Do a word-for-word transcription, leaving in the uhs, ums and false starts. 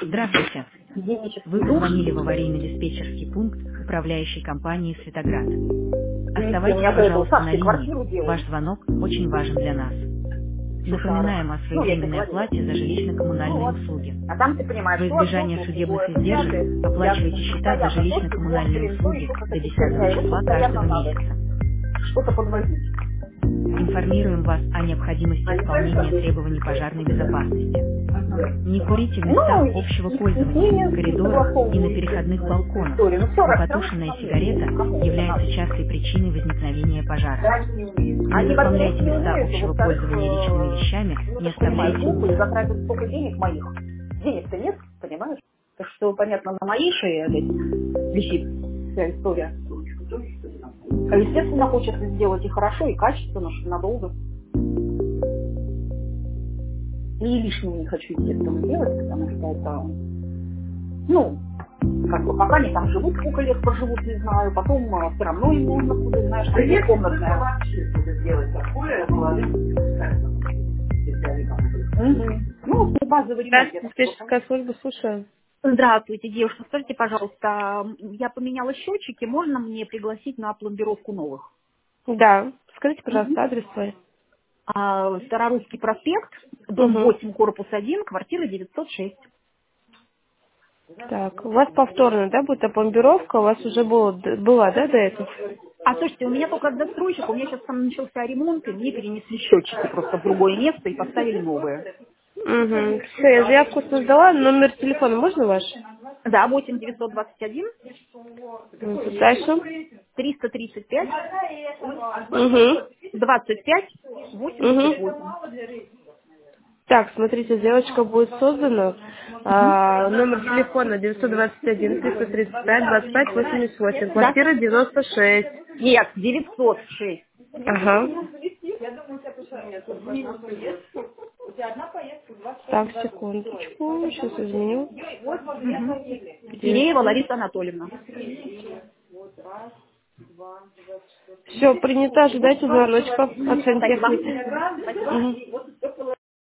Здравствуйте. Гигиенический Вы душ. позвонили в аварийно-диспетчерский пункт управляющей компании «Светоград». Видите, у Оставайтесь, меня до этого пожалуйста, на Сашке линии. квартиру Ваш делали. звонок очень важен для нас. Шикарно. Напоминаем о Ну, я тебе своевременной говорила. оплате за Ну жилищно-коммунальные вот. услуги. А там ты понимаешь, Во то одно, избежание то судебных другое. издержек Пятое. Я оплачивайте счета за постоянно то телефон, жилищно-коммунальные блин, то услуги еще что-то до писать. десятого А его числа постоянно каждого надо месяца. что-то подвозить. Информируем вас о необходимости исполнения требований пожарной безопасности. Не курите в Ну, местах и, общего и, и с пользования, в ними коридорах и на согласовываю переходных балконах. историю. Ну, все, все равно Непотушенная все сигарета равно, кому это является надо. частой причиной возникновения пожара. Да, они не умеют. Не Они, во-первых, заполняйте не места умеют, общего во-вторых, пользования личными э, вещами, ну, не ты же понимаешь, оставляйте глупые мусор. затратят столько денег моих. Денег-то нет, понимаешь? Так что, понятно, на моей шее опять висит вся история. А естественно, хочется сделать и хорошо, и качественно, что надолго. И лишнего не хочу, естественно, делать, потому что это, ну, как бы пока они там живут, сколько лет проживут, не знаю, потом э, все равно им нужно будет, знаешь, Да нет смысла комнатная. вообще что-то делать такое, положить специалистам. Мгм. Ну, вот базовый ремонт, я Здравствуйте, так понимаю. диспетчерская служба, слушаю. Здравствуйте, девушка. Скажите, пожалуйста, я поменяла счетчики, можно мне пригласить на пломбировку новых? Да, скажите, Мгм. пожалуйста, адрес свой. А, Старорусский проспект, дом Угу. восемь, корпус один, квартира девятьсот шесть. Так, у вас повторно, да, будет опломбировка, у вас уже было, была, да, до этого? А слушайте, у меня только застройщик, у меня сейчас там начался ремонт, и мне перенесли счетчики просто в другое место и поставили новые. Угу. Все, я заявку создала, номер телефона можно ваш? Да, восемь девятьсот двадцать один Мгм. Дальше. триста тридцать пять Угу. двадцать пять восемьдесят Угу. восемь. Так, смотрите, девочка будет создана. Мгм. А, номер телефона девятьсот двадцать один триста тридцать пять двадцать пять восемьдесят восемь, Да? квартира девяносто шесть. Нет, девятьсот шесть. Ага. Так, секундочку, сейчас изменю. Мгм. Киреева девятьсот. Лариса Анатольевна. Все, принято, ожидайте звоночка от Спасибо. сантехники. Спасибо. Мгм.